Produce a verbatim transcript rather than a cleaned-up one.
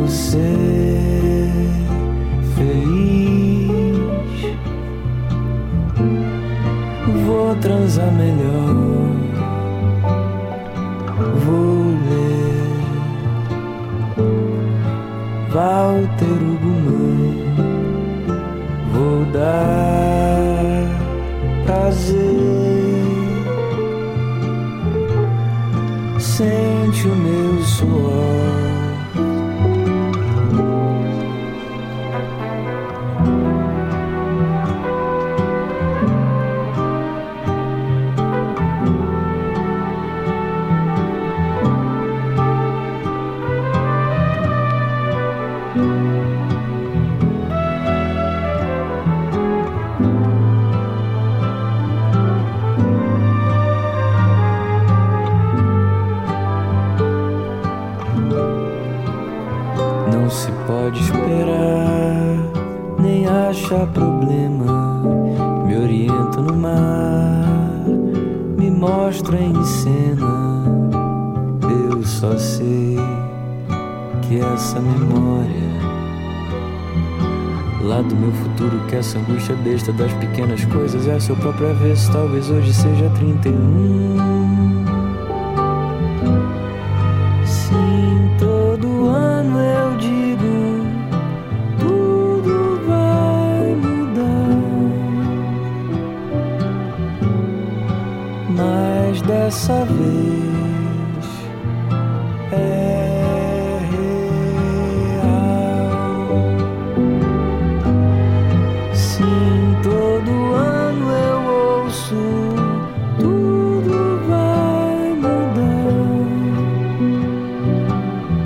vou ser feliz, vou transar melhor, vou ler Walter Ugumã, vou dar prazer, sente o meu suor. Não se pode esperar, nem achar problema. Me orienta no mar, me mostra em cena. Eu só sei que essa memória lá do meu futuro, que essa angústia besta das pequenas coisas é a seu próprio avesso. Talvez hoje seja trinta e um. Sinto